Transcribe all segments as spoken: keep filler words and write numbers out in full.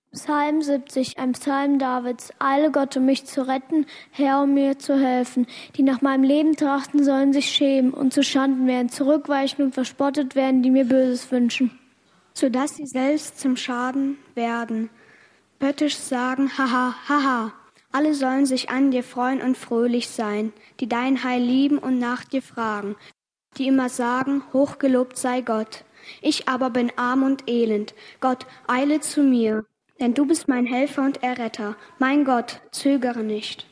Psalm siebzig, ein Psalm Davids. Eile Gott, um mich zu retten, Herr, um mir zu helfen. Die nach meinem Leben trachten, sollen sich schämen und zu Schanden werden, zurückweichen und verspottet werden, die mir Böses wünschen. Sodass sie selbst zum Schaden werden, spöttisch sagen, haha, haha. Alle sollen sich an dir freuen und fröhlich sein, die dein Heil lieben und nach dir fragen, die immer sagen, hochgelobt sei Gott. Ich aber bin arm und elend. Gott, eile zu mir. Denn du bist mein Helfer und Erretter. Mein Gott, zögere nicht.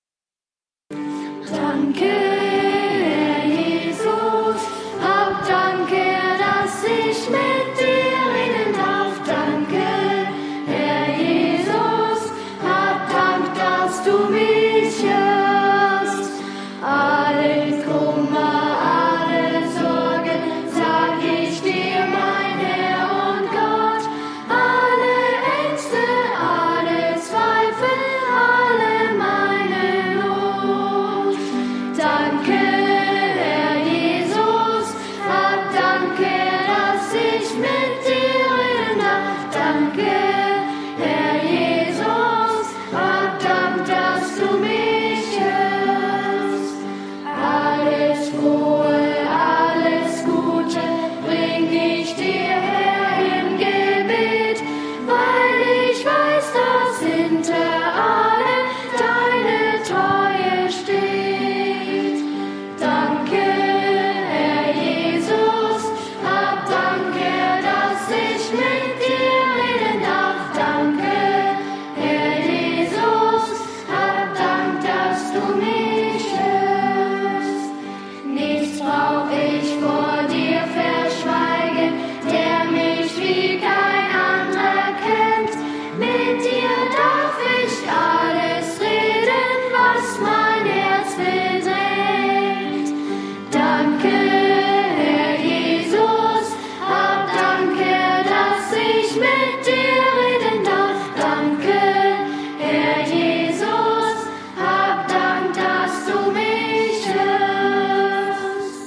Danke, Herr Jesus, hab danke, dass ich mit dir reden darf. Danke, Herr Jesus, hab Dank, dass du mich hörst. Alle Kummer, alle Sorgen, sag ich dir, mein Herr und Gott. Alle Ängste, alle Zweifel, alle meine Not. Danke, Herr Jesus, hab danke, dass ich mit dir reden darf. Danke, Herr Jesus, hab Dank, dass du mich hörst. Alles Frohe, alles Gute bring ich dir, Herr, im Gebet, weil ich weiß, dass hinter allem deine Treue steht. Danke, Herr Jesus, hab danke, dass ich mit dir reden darf. Danke, Herr Jesus, hab Dank, dass du mich hörst. Nichts brauch ich vor dir verschweigen, der mich wie kein anderer kennt. Mit dir darf ich alles reden, was mein Herz bedrängt. Danke, Herr Jesus, hab danke, dass ich mit dir reden darf. Danke, Herr Jesus, hab Dank, dass du mich hörst.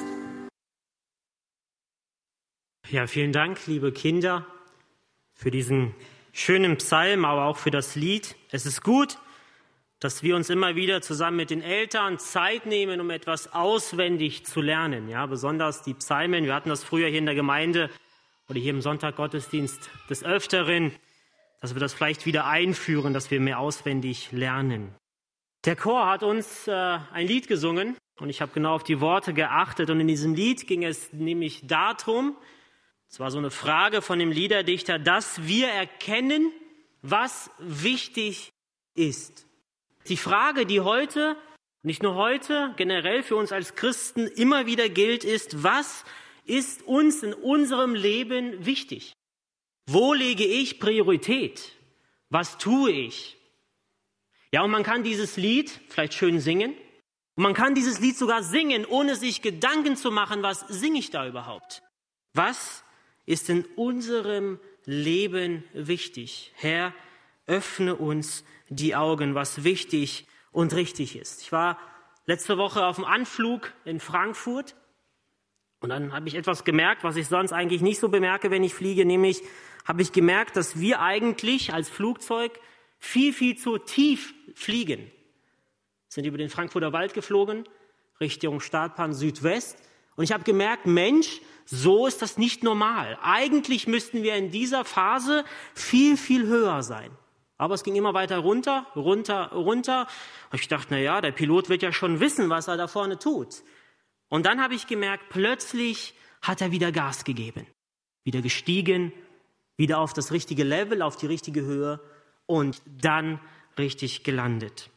Ja, vielen Dank, liebe Kinder, für diesen schönen Psalm, aber auch für das Lied. Es ist gut, dass wir uns immer wieder zusammen mit den Eltern Zeit nehmen, um etwas auswendig zu lernen. Ja, besonders die Psalmen. Wir hatten das früher hier in der Gemeinde oder hier im Sonntaggottesdienst des Öfteren, dass wir das vielleicht wieder einführen, dass wir mehr auswendig lernen. Der Chor hat uns äh, ein Lied gesungen und ich habe genau auf die Worte geachtet. Und in diesem Lied ging es nämlich darum, es war so eine Frage von dem Liederdichter, dass wir erkennen, was wichtig ist. Die Frage, die heute, nicht nur heute, generell für uns als Christen immer wieder gilt, ist, was ist uns in unserem Leben wichtig? Wo lege ich Priorität? Was tue ich? Ja, und man kann dieses Lied vielleicht schön singen. Und man kann dieses Lied sogar singen, ohne sich Gedanken zu machen, was singe ich da überhaupt? Was ist in unserem Leben wichtig? Herr, öffne uns die Augen, was wichtig und richtig ist. Ich war letzte Woche auf dem Anflug in Frankfurt und dann habe ich etwas gemerkt, was ich sonst eigentlich nicht so bemerke, wenn ich fliege, nämlich habe ich gemerkt, dass wir eigentlich als Flugzeug viel, viel zu tief fliegen. Wir sind über den Frankfurter Wald geflogen, Richtung Startbahn Südwest. Und ich habe gemerkt, Mensch, so ist das nicht normal. Eigentlich müssten wir in dieser Phase viel, viel höher sein. Aber es ging immer weiter runter, runter, runter. Und ich dachte, na ja, der Pilot wird ja schon wissen, was er da vorne tut. Und dann habe ich gemerkt, plötzlich hat er wieder Gas gegeben. Wieder gestiegen, wieder auf das richtige Level, auf die richtige Höhe und dann richtig gelandet.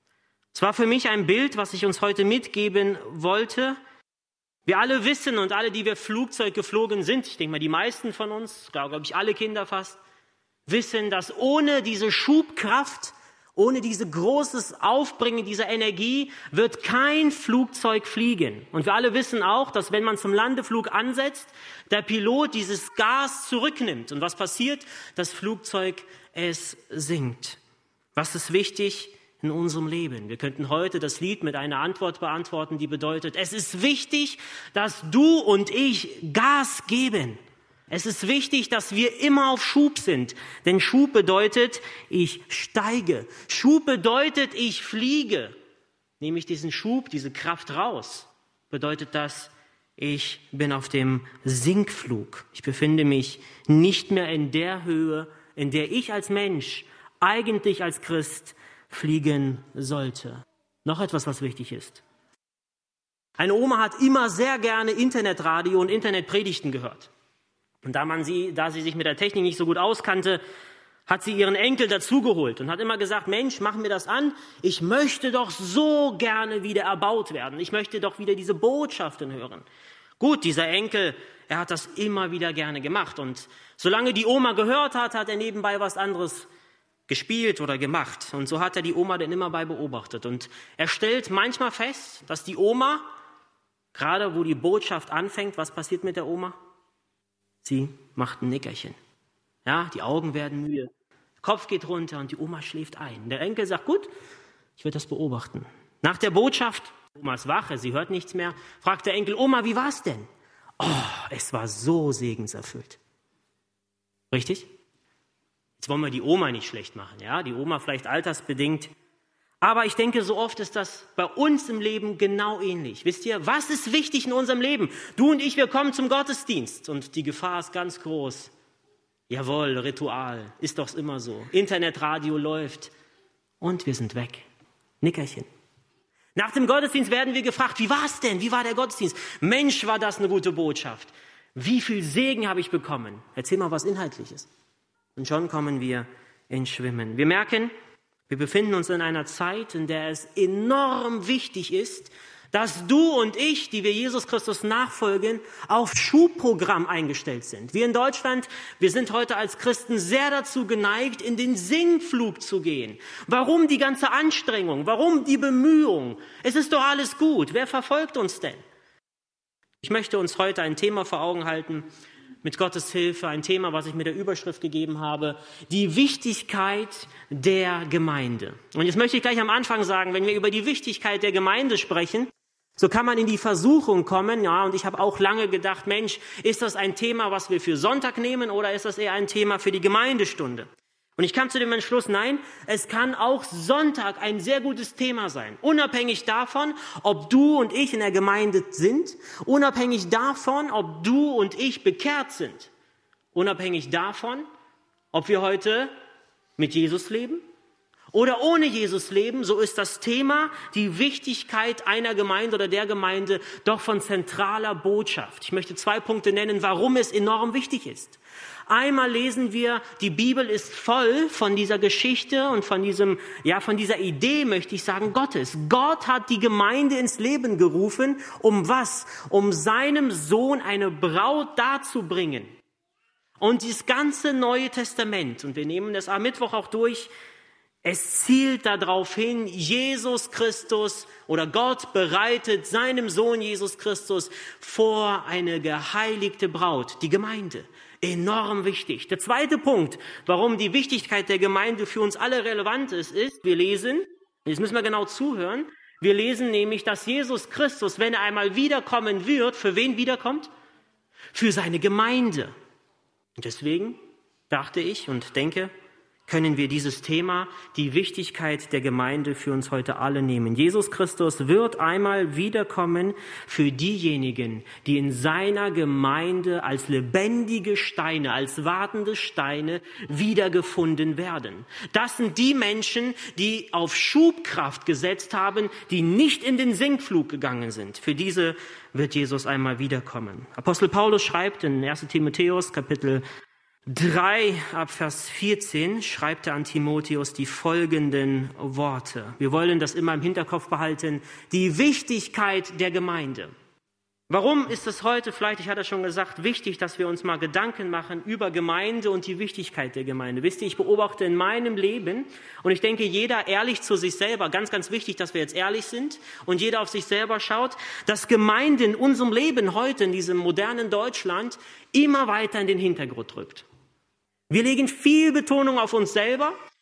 Es war für mich ein Bild, was ich uns heute mitgeben wollte. Wir alle wissen und alle, die wir Flugzeug geflogen sind, ich denke mal die meisten von uns, glaube ich alle Kinder fast, wissen, dass ohne diese Schubkraft, ohne dieses großes Aufbringen dieser Energie wird kein Flugzeug fliegen. Und wir alle wissen auch, dass wenn man zum Landeflug ansetzt, der Pilot dieses Gas zurücknimmt. Und was passiert? Das Flugzeug, es sinkt. Was ist wichtig in unserem Leben? Wir könnten heute das Lied mit einer Antwort beantworten, die bedeutet, es ist wichtig, dass du und ich Gas geben. Es ist wichtig, dass wir immer auf Schub sind, denn Schub bedeutet, ich steige. Schub bedeutet, ich fliege. Nehme ich diesen Schub, diese Kraft raus, bedeutet das, ich bin auf dem Sinkflug. Ich befinde mich nicht mehr in der Höhe, in der ich als Mensch, eigentlich als Christ, fliegen sollte. Noch etwas, was wichtig ist. Eine Oma hat immer sehr gerne Internetradio und Internetpredigten gehört. Und da, man sie, da sie sich mit der Technik nicht so gut auskannte, hat sie ihren Enkel dazugeholt und hat immer gesagt, Mensch, mach mir das an. Ich möchte doch so gerne wieder erbaut werden. Ich möchte doch wieder diese Botschaften hören. Gut, dieser Enkel, er hat das immer wieder gerne gemacht. Und solange die Oma gehört hat, hat er nebenbei was anderes gespielt oder gemacht. Und so hat er die Oma dann immer bei beobachtet. Und er stellt manchmal fest, dass die Oma, gerade wo die Botschaft anfängt, was passiert mit der Oma? Sie macht ein Nickerchen. Ja, die Augen werden müde, der Kopf geht runter und die Oma schläft ein. Der Enkel sagt, gut, ich werde das beobachten. Nach der Botschaft, Oma ist wach, sie hört nichts mehr, fragt der Enkel, Oma, wie war's denn? Oh, es war so segenserfüllt. Richtig? Jetzt wollen wir die Oma nicht schlecht machen, ja, die Oma vielleicht altersbedingt. Aber ich denke, so oft ist das bei uns im Leben genau ähnlich. Wisst ihr, was ist wichtig in unserem Leben? Du und ich, wir kommen zum Gottesdienst und die Gefahr ist ganz groß. Jawohl, Ritual, ist doch immer so. Internetradio läuft und wir sind weg. Nickerchen. Nach dem Gottesdienst werden wir gefragt, wie war es denn? Wie war der Gottesdienst? Mensch, war das eine gute Botschaft. Wie viel Segen habe ich bekommen? Erzähl mal was Inhaltliches. Und schon kommen wir ins Schwimmen. Wir merken, wir befinden uns in einer Zeit, in der es enorm wichtig ist, dass du und ich, die wir Jesus Christus nachfolgen, auf Schubprogramm eingestellt sind. Wir in Deutschland, wir sind heute als Christen sehr dazu geneigt, in den Sinkflug zu gehen. Warum die ganze Anstrengung? Warum die Bemühung? Es ist doch alles gut. Wer verfolgt uns denn? Ich möchte uns heute ein Thema vor Augen halten, mit Gottes Hilfe, ein Thema, was ich mit der Überschrift gegeben habe, die Wichtigkeit der Gemeinde. Und jetzt möchte ich gleich am Anfang sagen, wenn wir über die Wichtigkeit der Gemeinde sprechen, so kann man in die Versuchung kommen, ja, und ich habe auch lange gedacht, Mensch, ist das ein Thema, was wir für Sonntag nehmen oder ist das eher ein Thema für die Gemeindestunde? Und ich kam zu dem Entschluss, nein, es kann auch Sonntag ein sehr gutes Thema sein. Unabhängig davon, ob du und ich in der Gemeinde sind, unabhängig davon, ob du und ich bekehrt sind, unabhängig davon, ob wir heute mit Jesus leben oder ohne Jesus leben, so ist das Thema, die Wichtigkeit einer Gemeinde oder der Gemeinde, doch von zentraler Botschaft. Ich möchte zwei Punkte nennen, warum es enorm wichtig ist. Einmal lesen wir, die Bibel ist voll von dieser Geschichte und von diesem, ja, von dieser Idee, möchte ich sagen, Gottes. Gott hat die Gemeinde ins Leben gerufen, um was? Um seinem Sohn eine Braut darzubringen. Und dieses ganze Neue Testament, und wir nehmen das am Mittwoch auch durch, es zielt darauf hin, Jesus Christus oder Gott bereitet seinem Sohn Jesus Christus vor eine geheiligte Braut, die Gemeinde. Enorm wichtig. Der zweite Punkt, warum die Wichtigkeit der Gemeinde für uns alle relevant ist, ist, wir lesen, jetzt müssen wir genau zuhören, wir lesen nämlich, dass Jesus Christus, wenn er einmal wiederkommen wird, für wen wiederkommt? Für seine Gemeinde. Und deswegen dachte ich und denke, können wir dieses Thema, die Wichtigkeit der Gemeinde für uns heute alle nehmen. Jesus Christus wird einmal wiederkommen für diejenigen, die in seiner Gemeinde als lebendige Steine, als wartende Steine wiedergefunden werden. Das sind die Menschen, die auf Schubkraft gesetzt haben, die nicht in den Sinkflug gegangen sind. Für diese wird Jesus einmal wiederkommen. Apostel Paulus schreibt in erster Timotheus Kapitel drei ab Vers vierzehn schreibt er an Timotheus die folgenden Worte. Wir wollen das immer im Hinterkopf behalten. Die Wichtigkeit der Gemeinde. Warum ist es heute, vielleicht, ich hatte es schon gesagt, wichtig, dass wir uns mal Gedanken machen über Gemeinde und die Wichtigkeit der Gemeinde. Wisst ihr, ich beobachte in meinem Leben und ich denke, jeder ehrlich zu sich selber, ganz, ganz wichtig, dass wir jetzt ehrlich sind und jeder auf sich selber schaut, dass Gemeinde in unserem Leben heute, in diesem modernen Deutschland, immer weiter in den Hintergrund rückt. Wir legen viel Betonung auf uns selber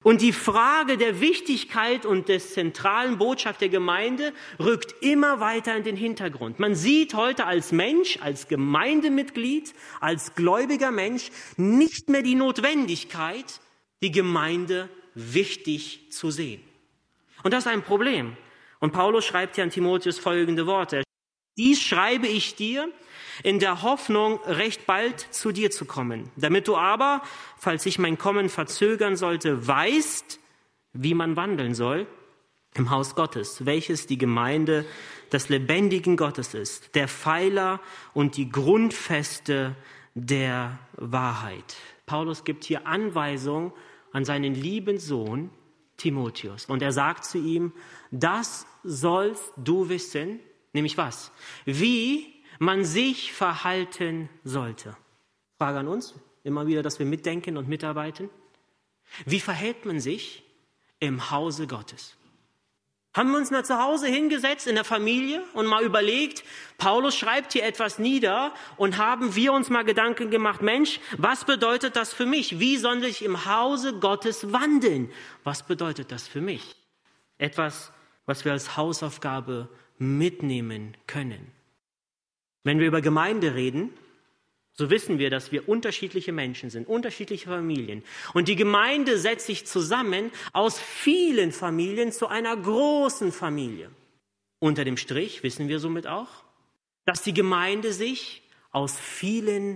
Und die Frage der Wichtigkeit und des zentralen Botschaft der Gemeinde rückt immer weiter in den Hintergrund. Man sieht heute als Mensch, als Gemeindemitglied, als gläubiger Mensch nicht mehr die Notwendigkeit, die Gemeinde wichtig zu sehen. Und das ist ein Problem. Und Paulus schreibt hier an Timotheus folgende Worte. Dies schreibe ich dir in der Hoffnung, recht bald zu dir zu kommen, damit du aber, falls sich mein Kommen verzögern sollte, weißt, wie man wandeln soll im Haus Gottes, welches die Gemeinde des lebendigen Gottes ist, der Pfeiler und die Grundfeste der Wahrheit. Paulus gibt hier Anweisung an seinen lieben Sohn Timotheus und er sagt zu ihm, das sollst du wissen, nämlich was? Wie man sich verhalten sollte. Frage an uns, immer wieder, dass wir mitdenken und mitarbeiten. Wie verhält man sich im Hause Gottes? Haben wir uns mal zu Hause hingesetzt in der Familie und mal überlegt, Paulus schreibt hier etwas nieder und haben wir uns mal Gedanken gemacht, Mensch, was bedeutet das für mich? Wie soll ich im Hause Gottes wandeln? Was bedeutet das für mich? Etwas, was wir als Hausaufgabe mitnehmen können. Wenn wir über Gemeinde reden, so wissen wir, dass wir unterschiedliche Menschen sind, unterschiedliche Familien. Und die Gemeinde setzt sich zusammen aus vielen Familien zu einer großen Familie. Unter dem Strich wissen wir somit auch, dass die Gemeinde sich aus vielen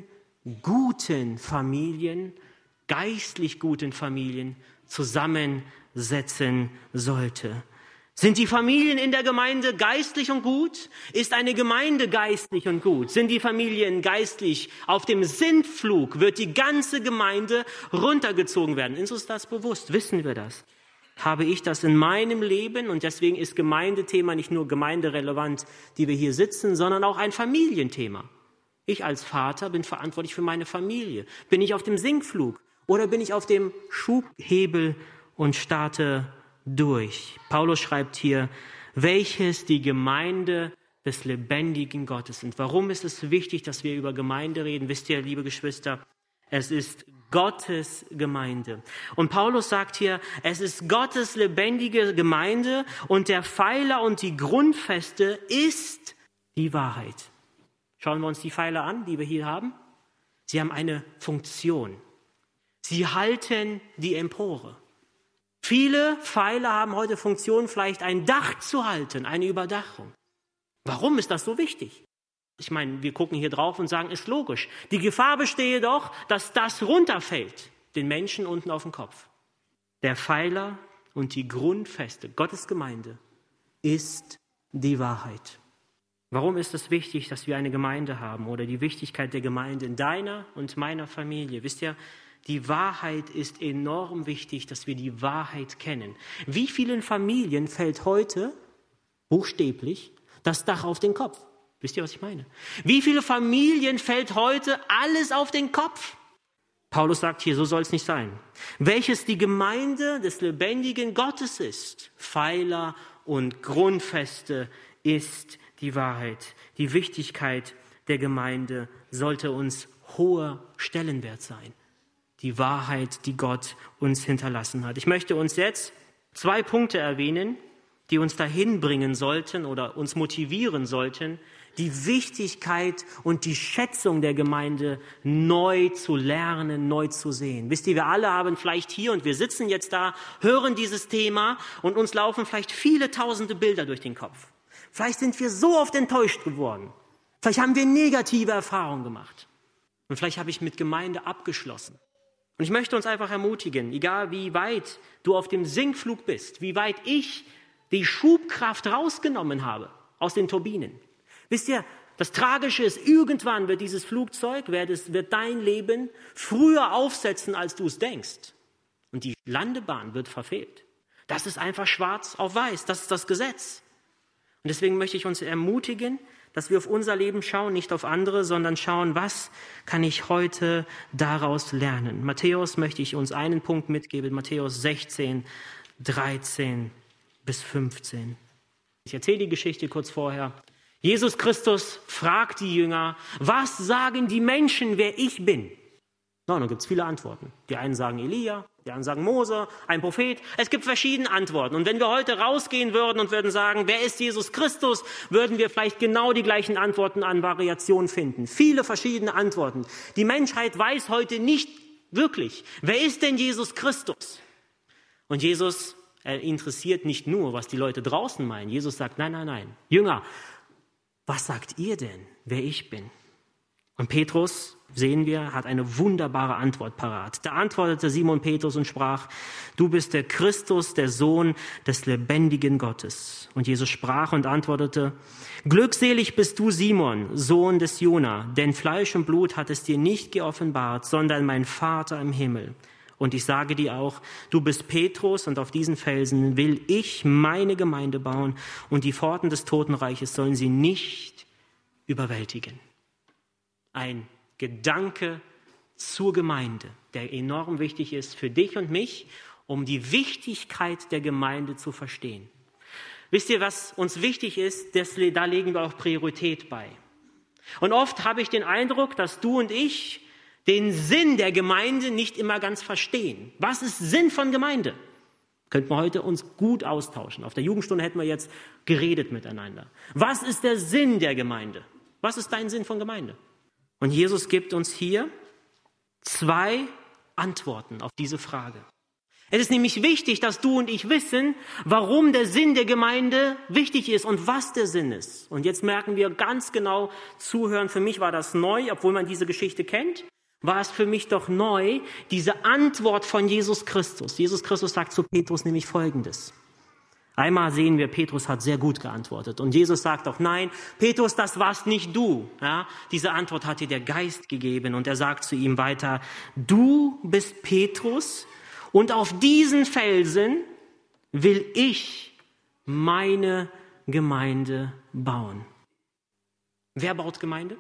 guten Familien, geistlich guten Familien zusammensetzen sollte. Sind die Familien in der Gemeinde geistlich und gut? Ist eine Gemeinde geistlich und gut? Sind die Familien geistlich auf dem Sintflug? Wird die ganze Gemeinde runtergezogen werden? Ist uns das bewusst? Wissen wir das? Habe ich das in meinem Leben? Und deswegen ist Gemeindethema nicht nur gemeinderelevant, die wir hier sitzen, sondern auch ein Familienthema. Ich als Vater bin verantwortlich für meine Familie. Bin ich auf dem Sinkflug oder bin ich auf dem Schubhebel und starte durch? Paulus schreibt hier, welches die Gemeinde des lebendigen Gottes sind. Warum ist es wichtig, dass wir über Gemeinde reden? Wisst ihr, liebe Geschwister, es ist Gottes Gemeinde. Und Paulus sagt hier, es ist Gottes lebendige Gemeinde und der Pfeiler und die Grundfeste ist die Wahrheit. Schauen wir uns die Pfeiler an, die wir hier haben. Sie haben eine Funktion. Sie halten die Empore. Viele Pfeiler haben heute Funktion, vielleicht ein Dach zu halten, eine Überdachung. Warum ist das so wichtig? Ich meine, wir gucken hier drauf und sagen, ist logisch. Die Gefahr bestehe doch, dass das runterfällt, den Menschen unten auf den Kopf. Der Pfeiler und die Grundfeste Gottes Gemeinde ist die Wahrheit. Warum ist es wichtig, dass wir eine Gemeinde haben oder die Wichtigkeit der Gemeinde in deiner und meiner Familie? Wisst ihr, die Wahrheit ist enorm wichtig, dass wir die Wahrheit kennen. Wie vielen Familien fällt heute, buchstäblich, das Dach auf den Kopf? Wisst ihr, was ich meine? Wie viele Familien fällt heute alles auf den Kopf? Paulus sagt hier, so soll es nicht sein. Welches die Gemeinde des lebendigen Gottes ist, Pfeiler und Grundfeste ist die Wahrheit. Die Wichtigkeit der Gemeinde sollte uns hoher Stellenwert sein. Die Wahrheit, die Gott uns hinterlassen hat. Ich möchte uns jetzt zwei Punkte erwähnen, die uns dahin bringen sollten oder uns motivieren sollten, die Wichtigkeit und die Schätzung der Gemeinde neu zu lernen, neu zu sehen. Wisst ihr, wir alle haben vielleicht hier und wir sitzen jetzt da, hören dieses Thema und uns laufen vielleicht viele tausende Bilder durch den Kopf. Vielleicht sind wir so oft enttäuscht geworden. Vielleicht haben wir negative Erfahrungen gemacht. Und vielleicht habe ich mit Gemeinde abgeschlossen. Und ich möchte uns einfach ermutigen, egal wie weit du auf dem Sinkflug bist, wie weit ich die Schubkraft rausgenommen habe aus den Turbinen. Wisst ihr, das Tragische ist, irgendwann wird dieses Flugzeug, wird, es, wird dein Leben früher aufsetzen, als du es denkst. Und die Landebahn wird verfehlt. Das ist einfach schwarz auf weiß, das ist das Gesetz. Und deswegen möchte ich uns ermutigen, dass wir auf unser Leben schauen, nicht auf andere, sondern schauen, was kann ich heute daraus lernen. Matthäus möchte ich uns einen Punkt mitgeben, Matthäus sechzehn, dreizehn bis fünfzehn. Ich erzähle die Geschichte kurz vorher. Jesus Christus fragt die Jünger, was sagen die Menschen, wer ich bin? No, dann gibt es viele Antworten. Die einen sagen Elia, die anderen sagen Mose, ein Prophet. Es gibt verschiedene Antworten. Und wenn wir heute rausgehen würden und würden sagen, wer ist Jesus Christus, würden wir vielleicht genau die gleichen Antworten an Variationen finden. Viele verschiedene Antworten. Die Menschheit weiß heute nicht wirklich, wer ist denn Jesus Christus? Und Jesus, er interessiert nicht nur, was die Leute draußen meinen. Jesus sagt, nein, nein, nein. Jünger, was sagt ihr denn, wer ich bin? Und Petrus, sehen wir, hat eine wunderbare Antwort parat. Da antwortete Simon Petrus und sprach, du bist der Christus, der Sohn des lebendigen Gottes. Und Jesus sprach und antwortete, glückselig bist du, Simon, Sohn des Jona, denn Fleisch und Blut hat es dir nicht geoffenbart, sondern mein Vater im Himmel. Und ich sage dir auch, du bist Petrus und auf diesen Felsen will ich meine Gemeinde bauen und die Pforten des Totenreiches sollen sie nicht überwältigen. Ein Gedanke zur Gemeinde, der enorm wichtig ist für dich und mich, um die Wichtigkeit der Gemeinde zu verstehen. Wisst ihr, was uns wichtig ist? Das, da legen wir auch Priorität bei. Und oft habe ich den Eindruck, dass du und ich den Sinn der Gemeinde nicht immer ganz verstehen. Was ist Sinn von Gemeinde? Könnten wir heute uns gut austauschen. Auf der Jugendstunde hätten wir jetzt geredet miteinander. Was ist der Sinn der Gemeinde? Was ist dein Sinn von Gemeinde? Und Jesus gibt uns hier zwei Antworten auf diese Frage. Es ist nämlich wichtig, dass du und ich wissen, warum der Sinn der Gemeinde wichtig ist und was der Sinn ist. Und jetzt merken wir ganz genau, zuhören, für mich war das neu, obwohl man diese Geschichte kennt, war es für mich doch neu, diese Antwort von Jesus Christus. Jesus Christus sagt zu Petrus nämlich Folgendes. Einmal sehen wir, Petrus hat sehr gut geantwortet. Und Jesus sagt auch, nein, Petrus, das warst nicht du. Ja, diese Antwort hat dir der Geist gegeben. Und er sagt zu ihm weiter, du bist Petrus und auf diesen Felsen will ich meine Gemeinde bauen. Wer baut Gemeinde?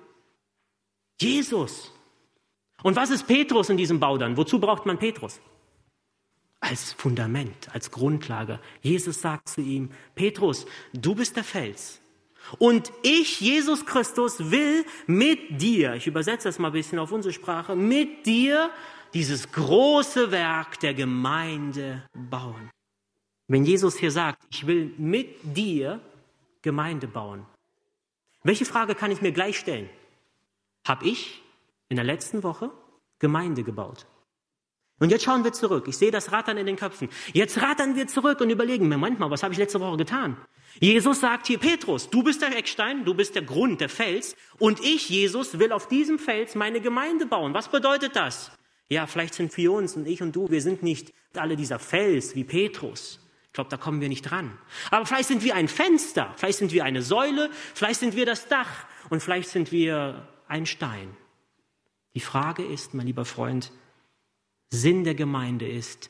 Jesus. Und was ist Petrus in diesem Bau dann? Wozu braucht man Petrus? Als Fundament, als Grundlage. Jesus sagt zu ihm, Petrus, du bist der Fels. Und ich, Jesus Christus, will mit dir, ich übersetze das mal ein bisschen auf unsere Sprache, mit dir dieses große Werk der Gemeinde bauen. Wenn Jesus hier sagt, ich will mit dir Gemeinde bauen, welche Frage kann ich mir gleich stellen? Habe ich in der letzten Woche Gemeinde gebaut? Und jetzt schauen wir zurück. Ich sehe das Rattern in den Köpfen. Jetzt rattern wir zurück und überlegen, Moment mal, was habe ich letzte Woche getan? Jesus sagt hier, Petrus, du bist der Eckstein, du bist der Grund, der Fels. Und ich, Jesus, will auf diesem Fels meine Gemeinde bauen. Was bedeutet das? Ja, vielleicht sind wir uns und ich und du, wir sind nicht alle dieser Fels wie Petrus. Ich glaube, da kommen wir nicht dran. Aber vielleicht sind wir ein Fenster, vielleicht sind wir eine Säule, vielleicht sind wir das Dach und vielleicht sind wir ein Stein. Die Frage ist, mein lieber Freund, Sinn der Gemeinde ist,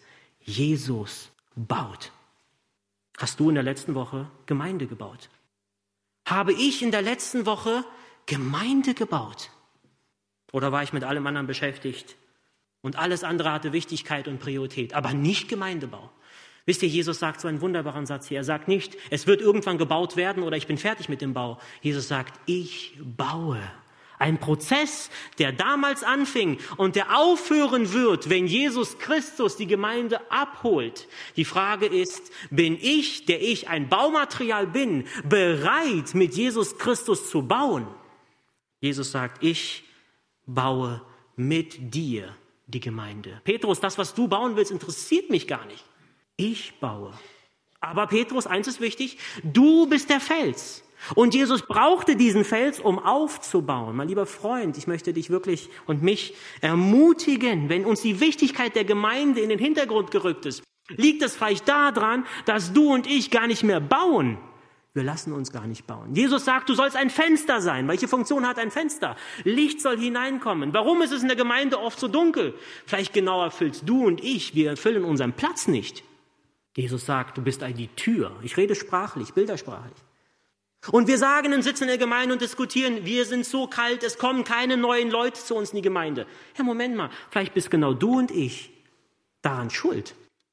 Jesus baut. Hast du in der letzten Woche Gemeinde gebaut? Habe ich in der letzten Woche Gemeinde gebaut? Oder war ich mit allem anderen beschäftigt und alles andere hatte Wichtigkeit und Priorität, aber nicht Gemeindebau? Wisst ihr, Jesus sagt so einen wunderbaren Satz hier. Er sagt nicht, es wird irgendwann gebaut werden oder ich bin fertig mit dem Bau. Jesus sagt, ich baue. Ein Prozess, der damals anfing und der aufhören wird, wenn Jesus Christus die Gemeinde abholt. Die Frage ist, bin ich, der ich ein Baumaterial bin, bereit, mit Jesus Christus zu bauen? Jesus sagt, ich baue mit dir die Gemeinde. Petrus, das, was du bauen willst, interessiert mich gar nicht. Ich baue. Aber Petrus, eins ist wichtig, du bist der Fels. Und Jesus brauchte diesen Fels, um aufzubauen. Mein lieber Freund, ich möchte dich wirklich und mich ermutigen, wenn uns die Wichtigkeit der Gemeinde in den Hintergrund gerückt ist, liegt es vielleicht daran, dass du und ich gar nicht mehr bauen. Wir lassen uns gar nicht bauen. Jesus sagt, du sollst ein Fenster sein. Welche Funktion hat ein Fenster? Licht soll hineinkommen. Warum ist es in der Gemeinde oft so dunkel? Vielleicht genau erfüllst du und ich, wir erfüllen unseren Platz nicht. Jesus sagt, du bist die Tür. Ich rede sprachlich, bildersprachlich. Und wir sagen und sitzen in der Gemeinde und diskutieren, wir sind so kalt, es kommen keine neuen Leute zu uns in die Gemeinde. Ja, Moment mal, vielleicht bist genau du und ich daran schuld.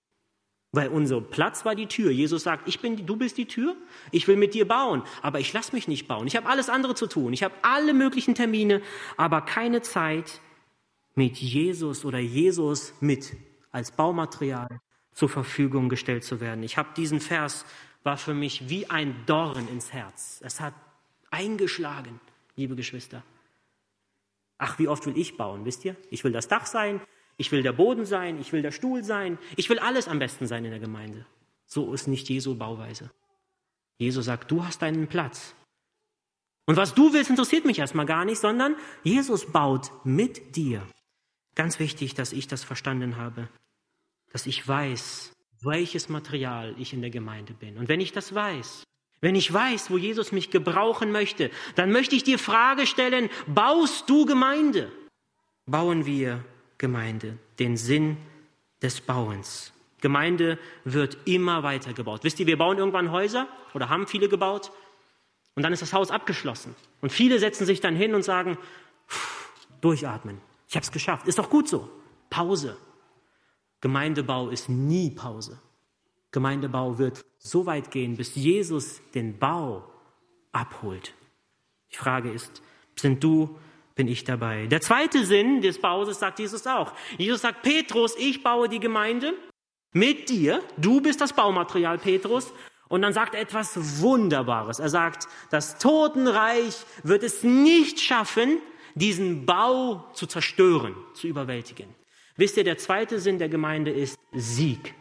Weil unser Platz war die Tür. Jesus sagt, ich bin, du bist die Tür, ich will mit dir bauen, aber ich lasse mich nicht bauen. Ich habe alles andere zu tun, ich habe alle möglichen Termine, aber keine Zeit mit Jesus oder Jesus mit als Baumaterial zur Verfügung gestellt zu werden. Ich habe diesen Vers, war für mich wie ein Dorn ins Herz. Es hat eingeschlagen, liebe Geschwister. Ach, wie oft will ich bauen, wisst ihr? Ich will das Dach sein, ich will der Boden sein, ich will der Stuhl sein, ich will alles am besten sein in der Gemeinde. So ist nicht Jesu Bauweise. Jesus sagt, du hast deinen Platz. Und was du willst, interessiert mich erstmal gar nicht, sondern Jesus baut mit dir. Ganz wichtig, dass ich das verstanden habe, dass ich weiß, welches Material ich in der Gemeinde bin. Und wenn ich das weiß, wenn ich weiß, wo Jesus mich gebrauchen möchte, dann möchte ich dir Frage stellen, baust du Gemeinde? Bauen wir Gemeinde, den Sinn des Bauens. Gemeinde wird immer weiter gebaut. Wisst ihr, wir bauen irgendwann Häuser oder haben viele gebaut und dann ist das Haus abgeschlossen. Und viele setzen sich dann hin und sagen, durchatmen, ich habe es geschafft. Ist doch gut so. Pause. Gemeindebau ist nie Pause. Gemeindebau wird so weit gehen, bis Jesus den Bau abholt. Die Frage ist, sind du, bin ich dabei? Der zweite Sinn des Baus sagt Jesus auch. Jesus sagt, Petrus, ich baue die Gemeinde mit dir. Du bist das Baumaterial, Petrus. Und dann sagt er etwas Wunderbares. Er sagt, das Totenreich wird es nicht schaffen, diesen Bau zu zerstören, zu überwältigen. Wisst ihr, der zweite Sinn der Gemeinde ist Sieg.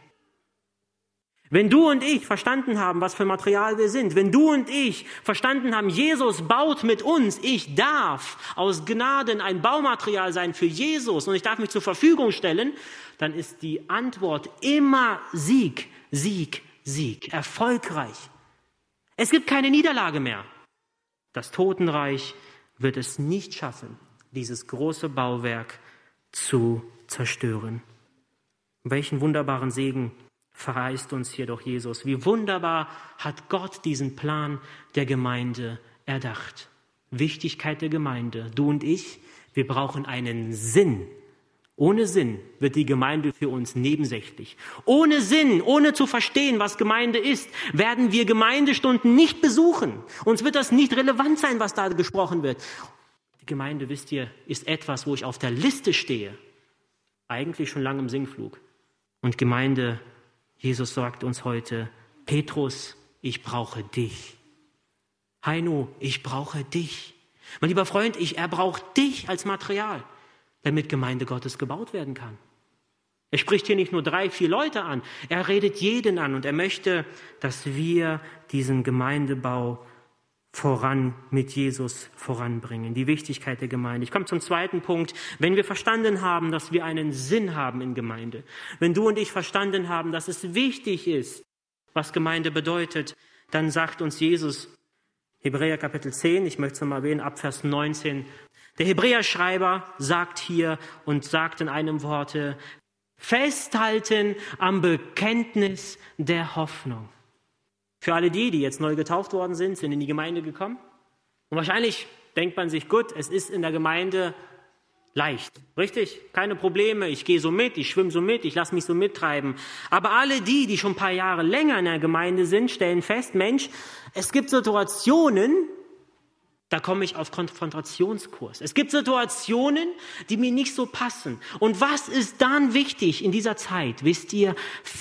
Wenn du und ich verstanden haben, was für Material wir sind, wenn du und ich verstanden haben, Jesus baut mit uns, ich darf aus Gnaden ein Baumaterial sein für Jesus und ich darf mich zur Verfügung stellen, dann ist die Antwort immer Sieg, Sieg, Sieg, erfolgreich. Es gibt keine Niederlage mehr. Das Totenreich wird es nicht schaffen, dieses große Bauwerk zu zerstören. Welchen wunderbaren Segen verheißt uns hier doch Jesus. Wie wunderbar hat Gott diesen Plan der Gemeinde erdacht. Wichtigkeit der Gemeinde. Du und ich, wir brauchen einen Sinn. Ohne Sinn wird die Gemeinde für uns nebensächlich. Ohne Sinn, ohne zu verstehen, was Gemeinde ist, werden wir Gemeindestunden nicht besuchen. Uns wird das nicht relevant sein, was da gesprochen wird. Die Gemeinde, wisst ihr, ist etwas, wo ich auf der Liste stehe. Eigentlich schon lange im Sinkflug. Und Gemeinde, Jesus sagt uns heute, Petrus, ich brauche dich. Heino, ich brauche dich. Mein lieber Freund, ich, er braucht dich als Material, damit Gemeinde Gottes gebaut werden kann. Er spricht hier nicht nur drei, vier Leute an, er redet jeden an und er möchte, dass wir diesen Gemeindebau voran mit Jesus voranbringen. Die Wichtigkeit der Gemeinde. Ich komme zum zweiten Punkt. Wenn wir verstanden haben, dass wir einen Sinn haben in Gemeinde, wenn du und ich verstanden haben, dass es wichtig ist, was Gemeinde bedeutet, dann sagt uns Jesus, Hebräer Kapitel zehn, ich möchte es mal erwähnen, ab Vers neunzehn, der Hebräerschreiber sagt hier und sagt in einem Worte, festhalten am Bekenntnis der Hoffnung. Für alle die, die jetzt neu getauft worden sind, sind in die Gemeinde gekommen. Und wahrscheinlich denkt man sich, gut, es ist in der Gemeinde leicht, richtig? Keine Probleme, ich gehe so mit, ich schwimme so mit, ich lasse mich so mittreiben. Aber alle die, die schon ein paar Jahre länger in der Gemeinde sind, stellen fest, Mensch, es gibt Situationen, da komme ich auf Konfrontationskurs. Es gibt Situationen, die mir nicht so passen. Und was ist dann wichtig in dieser Zeit? Wisst ihr,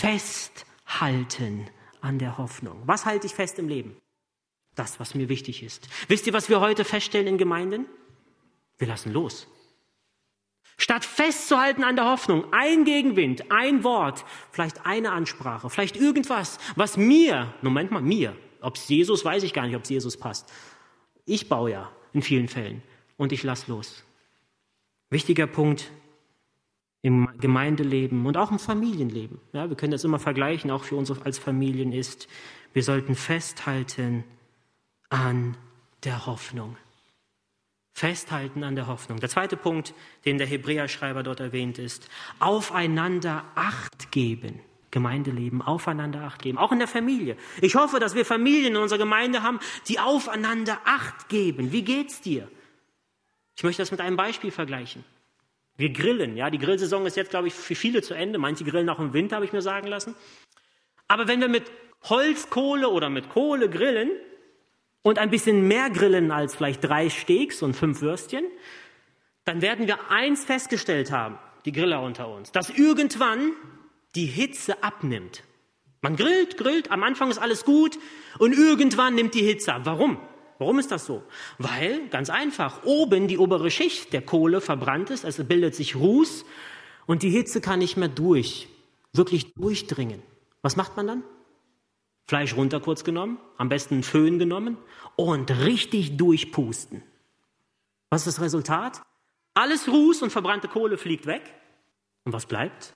festhalten an der Hoffnung. Was halte ich fest im Leben? Das, was mir wichtig ist. Wisst ihr, was wir heute feststellen in Gemeinden? Wir lassen los. Statt festzuhalten an der Hoffnung, ein Gegenwind, ein Wort, vielleicht eine Ansprache, vielleicht irgendwas, was mir, Moment mal, mir, ob es Jesus, weiß ich gar nicht, ob es Jesus passt. Ich baue ja in vielen Fällen und ich lasse los. Wichtiger Punkt im Gemeindeleben und auch im Familienleben. Ja, wir können das immer vergleichen, auch für uns als Familien ist, wir sollten festhalten an der Hoffnung. Festhalten an der Hoffnung. Der zweite Punkt, den der Hebräerschreiber dort erwähnt ist, aufeinander Acht geben. Gemeindeleben, aufeinander Acht geben, auch in der Familie. Ich hoffe, dass wir Familien in unserer Gemeinde haben, die aufeinander Acht geben. Wie geht's dir? Ich möchte das mit einem Beispiel vergleichen. Wir grillen, ja, die Grillsaison ist jetzt, glaube ich, für viele zu Ende. Manche grillen auch im Winter, habe ich mir sagen lassen. Aber wenn wir mit Holzkohle oder mit Kohle grillen und ein bisschen mehr grillen als vielleicht drei Steaks und fünf Würstchen, dann werden wir eins festgestellt haben, die Griller unter uns, dass irgendwann die Hitze abnimmt. Man grillt, grillt, am Anfang ist alles gut und irgendwann nimmt die Hitze ab. Warum? Warum ist das so? Weil, ganz einfach, oben die obere Schicht der Kohle verbrannt ist, es bildet sich Ruß und die Hitze kann nicht mehr durch, wirklich durchdringen. Was macht man dann? Fleisch runter kurz genommen, am besten einen Föhn genommen und richtig durchpusten. Was ist das Resultat? Alles Ruß und verbrannte Kohle fliegt weg. Und was bleibt?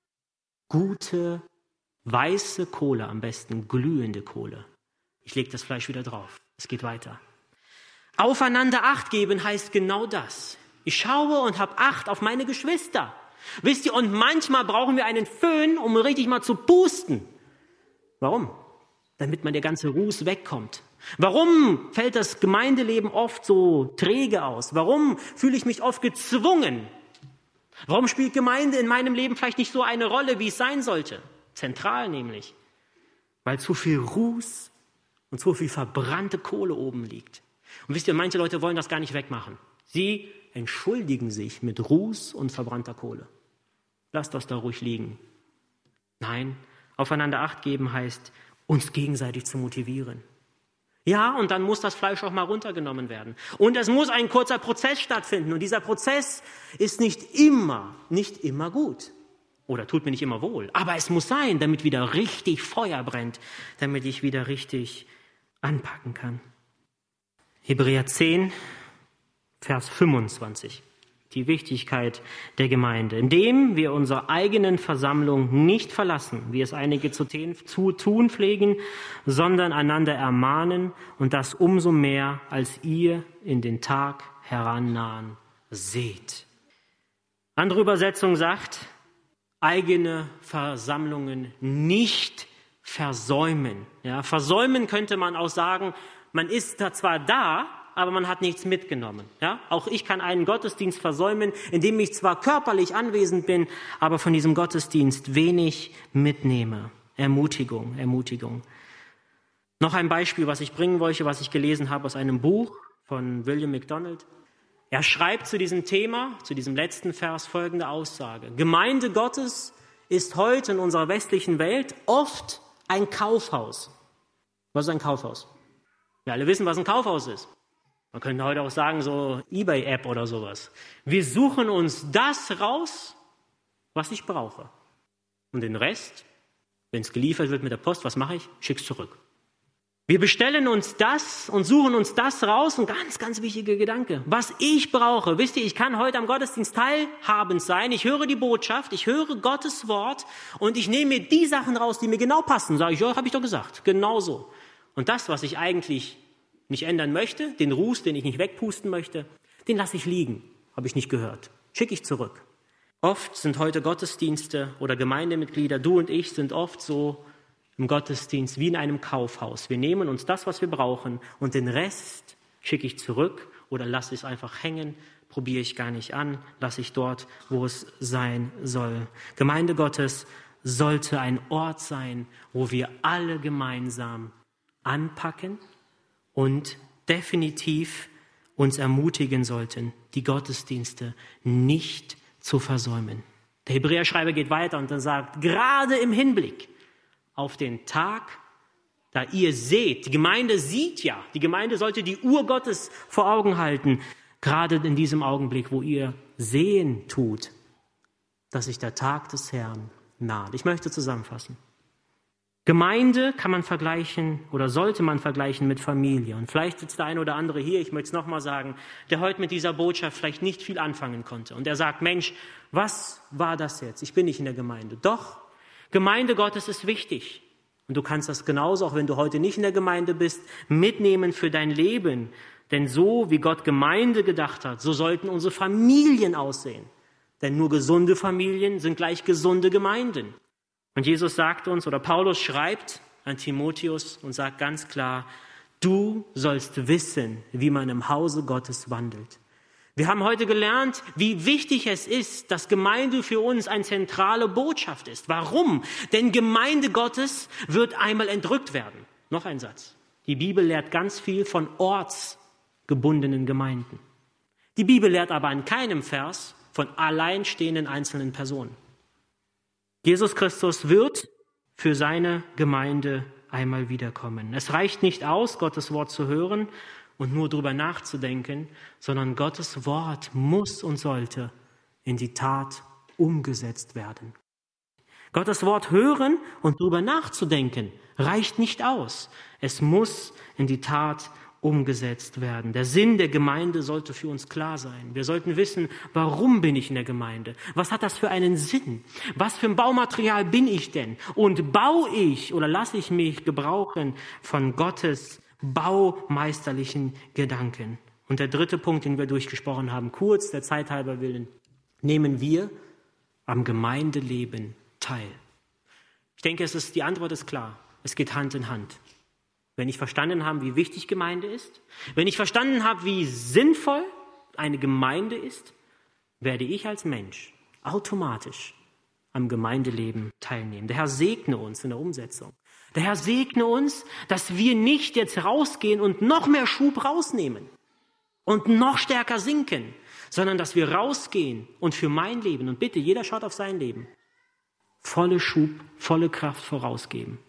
Gute, weiße Kohle, am besten glühende Kohle. Ich lege das Fleisch wieder drauf. Es geht weiter. Aufeinander Acht geben heißt genau das. Ich schaue und habe Acht auf meine Geschwister. Wisst ihr, und manchmal brauchen wir einen Föhn, um richtig mal zu pusten. Warum? Damit man der ganze Ruß wegkommt. Warum fällt das Gemeindeleben oft so träge aus? Warum fühle ich mich oft gezwungen? Warum spielt Gemeinde in meinem Leben vielleicht nicht so eine Rolle, wie es sein sollte? Zentral nämlich. Weil zu viel Ruß und zu viel verbrannte Kohle oben liegt. Und wisst ihr, manche Leute wollen das gar nicht wegmachen. Sie entschuldigen sich mit Ruß und verbrannter Kohle. Lasst das da ruhig liegen. Nein, aufeinander Acht geben heißt, uns gegenseitig zu motivieren. Ja, und dann muss das Fleisch auch mal runtergenommen werden. Und es muss ein kurzer Prozess stattfinden. Und dieser Prozess ist nicht immer, nicht immer gut. Oder tut mir nicht immer wohl. Aber es muss sein, damit wieder richtig Feuer brennt. Damit ich wieder richtig anpacken kann. Hebräer zehn, Vers fünfundzwanzig. Die Wichtigkeit der Gemeinde. Indem wir unsere eigenen Versammlung nicht verlassen, wie es einige zu tun pflegen, sondern einander ermahnen und das umso mehr, als ihr in den Tag herannahen seht. Andere Übersetzung sagt, eigene Versammlungen nicht versäumen. Ja, versäumen könnte man auch sagen, man ist da zwar da, aber man hat nichts mitgenommen. Ja? Auch ich kann einen Gottesdienst versäumen, indem ich zwar körperlich anwesend bin, aber von diesem Gottesdienst wenig mitnehme. Ermutigung, Ermutigung. Noch ein Beispiel, was ich bringen wollte, was ich gelesen habe aus einem Buch von William MacDonald. Er schreibt zu diesem Thema, zu diesem letzten Vers folgende Aussage. Gemeinde Gottes ist heute in unserer westlichen Welt oft ein Kaufhaus. Was ist ein Kaufhaus? Wir alle wissen, was ein Kaufhaus ist. Man könnte heute auch sagen, so eBay-App oder sowas. Wir suchen uns das raus, was ich brauche. Und den Rest, wenn es geliefert wird mit der Post, was mache ich? Schick's zurück. Wir bestellen uns das und suchen uns das raus. Und ganz, ganz wichtiger Gedanke. Was ich brauche, wisst ihr, ich kann heute am Gottesdienst teilhabend sein. Ich höre die Botschaft, ich höre Gottes Wort und ich nehme mir die Sachen raus, die mir genau passen. Sage ich, ja, habe ich doch gesagt. Genau so. Und das, was ich eigentlich nicht ändern möchte, den Ruß, den ich nicht wegpusten möchte, den lasse ich liegen. Habe ich nicht gehört. Schicke ich zurück. Oft sind heute Gottesdienste oder Gemeindemitglieder, du und ich, sind oft so im Gottesdienst wie in einem Kaufhaus. Wir nehmen uns das, was wir brauchen und den Rest schicke ich zurück oder lasse es einfach hängen, probiere ich gar nicht an, lasse ich dort, wo es sein soll. Gemeinde Gottes sollte ein Ort sein, wo wir alle gemeinsam anpacken und definitiv uns ermutigen sollten, die Gottesdienste nicht zu versäumen. Der Hebräerschreiber geht weiter und dann sagt, gerade im Hinblick auf den Tag, da ihr seht, die Gemeinde sieht ja, die Gemeinde sollte die Uhr Gottes vor Augen halten, gerade in diesem Augenblick, wo ihr sehen tut, dass sich der Tag des Herrn naht. Ich möchte zusammenfassen. Gemeinde kann man vergleichen oder sollte man vergleichen mit Familie. Und vielleicht sitzt der eine oder andere hier, ich möchte es nochmal sagen, der heute mit dieser Botschaft vielleicht nicht viel anfangen konnte. Und der sagt, Mensch, was war das jetzt? Ich bin nicht in der Gemeinde. Doch, Gemeinde Gottes ist wichtig. Und du kannst das genauso, auch wenn du heute nicht in der Gemeinde bist, mitnehmen für dein Leben. Denn so wie Gott Gemeinde gedacht hat, so sollten unsere Familien aussehen. Denn nur gesunde Familien sind gleich gesunde Gemeinden. Und Jesus sagt uns, oder Paulus schreibt an Timotheus und sagt ganz klar, du sollst wissen, wie man im Hause Gottes wandelt. Wir haben heute gelernt, wie wichtig es ist, dass Gemeinde für uns eine zentrale Botschaft ist. Warum? Denn Gemeinde Gottes wird einmal entrückt werden. Noch ein Satz. Die Bibel lehrt ganz viel von ortsgebundenen Gemeinden. Die Bibel lehrt aber an keinem Vers von alleinstehenden einzelnen Personen. Jesus Christus wird für seine Gemeinde einmal wiederkommen. Es reicht nicht aus, Gottes Wort zu hören und nur darüber nachzudenken, sondern Gottes Wort muss und sollte in die Tat umgesetzt werden. Gottes Wort hören und darüber nachzudenken reicht nicht aus. Es muss in die Tat umgesetzt werden. Der Sinn der Gemeinde sollte für uns klar sein. Wir sollten wissen, warum bin ich in der Gemeinde? Was hat das für einen Sinn? Was für ein Baumaterial bin ich denn? Und baue ich oder lasse ich mich gebrauchen von Gottes baumeisterlichen Gedanken? Und der dritte Punkt, den wir durchgesprochen haben, kurz der Zeit halber willen, nehmen wir am Gemeindeleben teil. Ich denke, es ist, die Antwort ist klar. Es geht Hand in Hand. Wenn ich verstanden habe, wie wichtig Gemeinde ist, wenn ich verstanden habe, wie sinnvoll eine Gemeinde ist, werde ich als Mensch automatisch am Gemeindeleben teilnehmen. Der Herr segne uns in der Umsetzung. Der Herr segne uns, dass wir nicht jetzt rausgehen und noch mehr Schub rausnehmen und noch stärker sinken, sondern dass wir rausgehen und für mein Leben, und bitte, jeder schaut auf sein Leben, volle Schub, volle Kraft vorausgeben.